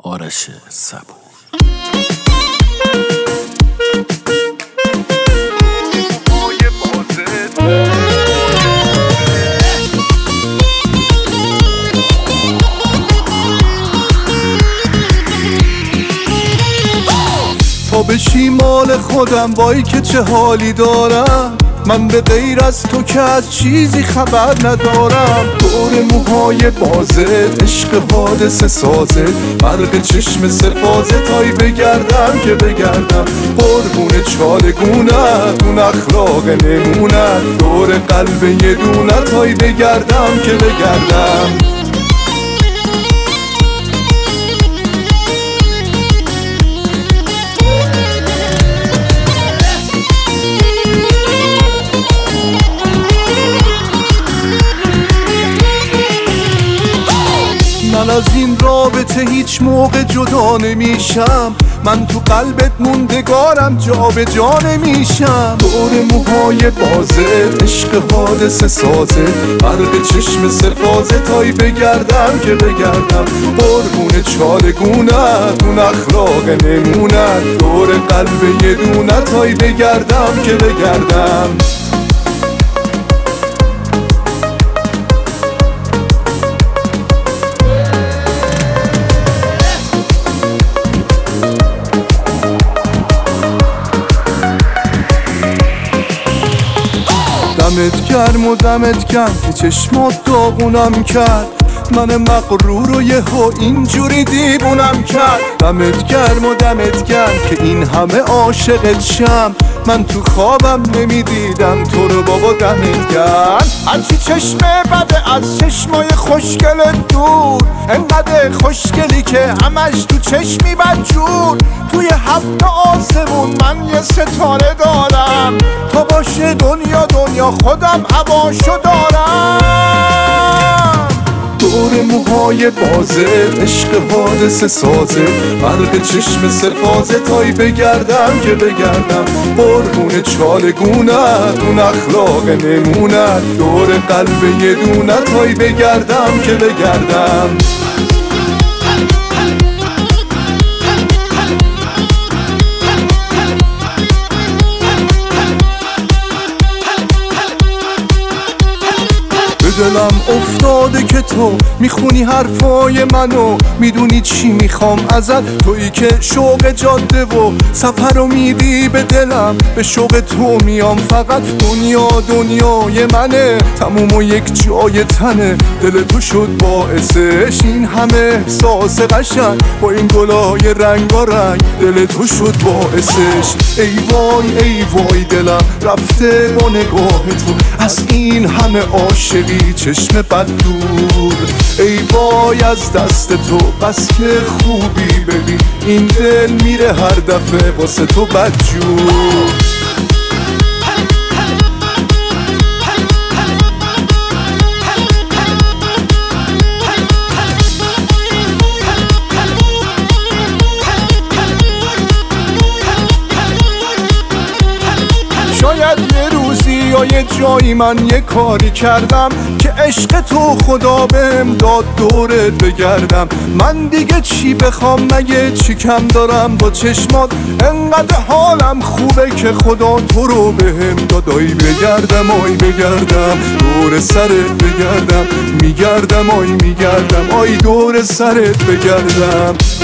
آرش صبور. تا بشی مال خودم وای که چه حالی دارم، من به غیر از تو که از چیزی خبر ندارم. دور موهای بازت عشق حادثه سازه، برق چشم سفازه تایی بگردم که بگردم. قربون چالگونت اون اخلاق نمونت، دور قلب یه دونه تایی بگردم که بگردم. من از این رابطه هیچ موقع جدا نمیشم، من تو قلبت موندگارم جا به جا نمیشم. دور موهای بازت عشق حادثه سازه، برق چشم سفازه تایی بگردم که بگردم. قربون چالگونت اون اخلاق نمونت، دور قلب یه دونه تایی بگردم که بگردم. دمت گرم و دمت گرم که چشمات داغونم کرد، من مغرور و یهو اینجوری دیوونم کرد. دمت گرم و دمت گرم که این همه عاشقت شم، من تو خوابم نمیدیدم تو رو بابا. دمت گرم هرچی چشم بده از چشمای خوشگلت دور، انقدر خوشگلی که همش تو چشمی بدجور. توی هفت آسمون من یه ستاره دارم، تا باشه دنیا دنیا خودم هواشو دارم. دور موهای بازت عشق حادثه سازه، برق چشم سفازه تایی بگردم که بگردم. قربون چالگونت اون اخلاق نمونت، دور قلب یه دونه تایی بگردم که بگردم. دلم افتاده که تو میخونی حرفای منو، میدونی چی میخوام ازت، تویی که شوق جاده و سفر رو میدی به دلم. به شوق تو میام فقط، دنیا دنیای منه، تموم و یک جای تنه. دل تو شد باعثش این همه احساس قشنگ، با این گلای رنگارنگ دل تو شد باعثش. ای وای ای وای دلم رفته با نگاه تو، از این همه عاشقی چشم بد دور. ای وای از دست تو بس که خوبی، ببین این دل میره هر دفعه واسه تو بدجور. شاید یه روزی یا یه جایی من یه کاری کردم که عشق تو خدا بهم داد دورت بگردم. من دیگه چی بخوام، مگه چی کم دارم با چشمات، انقدر حالم خوبه که خدا تو رو بهم داد. آی بگردم آی بگردم دور سرت بگردم، میگردم آی میگردم آی دور سرت بگردم.